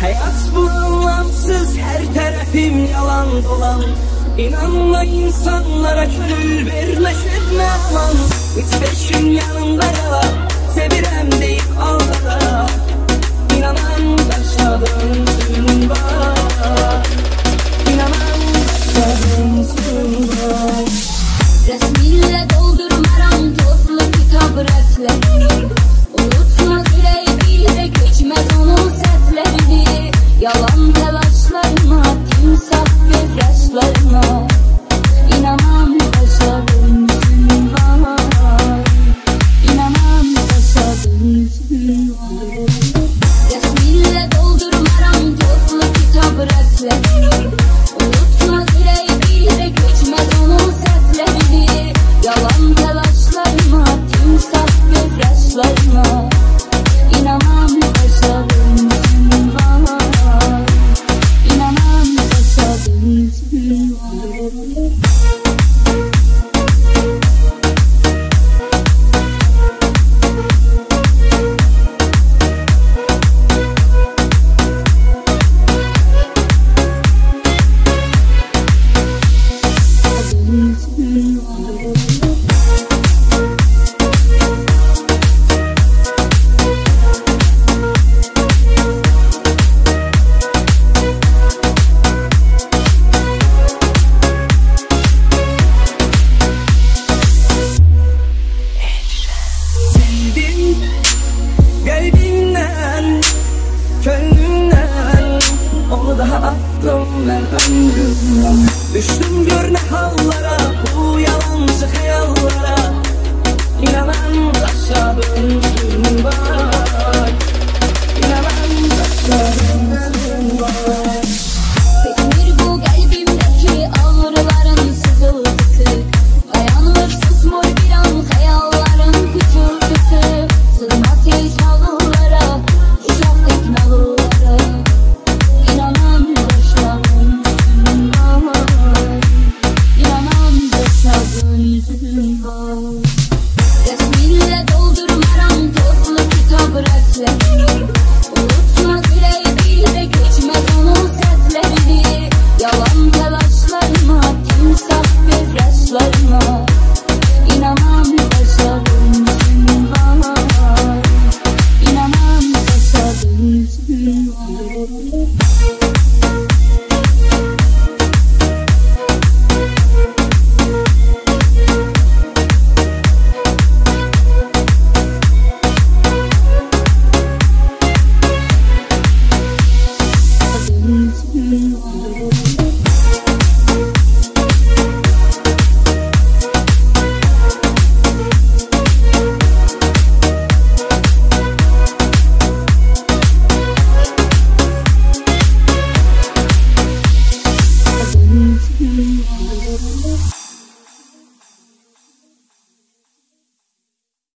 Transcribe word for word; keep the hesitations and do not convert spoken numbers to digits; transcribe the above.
Hayat bu anlamsız, her tarafım yalan dolan. İnanma insanlara, gönül verme, sevme aman. Üç beş gün yanımda yala, sevirem deyip aldara. İnanan başa dönsün var, İnanan başa dönsün var. Resmiyle doldurmaram tozlu kitap rəflərini. Unutmaz ürək bir keçməz onun səhvlərini. Yalan təlaşlarına, timsah göz yaşlarına. İnanan başa dönsün var, İnanan başa dönsün var. Resmiyle doldurmaram tozlu kitap rəflərini. Unutmaz ürək bir keçməz onun səhvlərini. Yalan təlaşlarına, timsah göz yaşlarına. İnanan başa dönsün var, İnanan başa dönsün var. Kalbimden, gönlümden, onu daha attım ben ömrümden. Düştüm gör ne hallara, bu yalancı hayallara. İnanan başa dönsün var,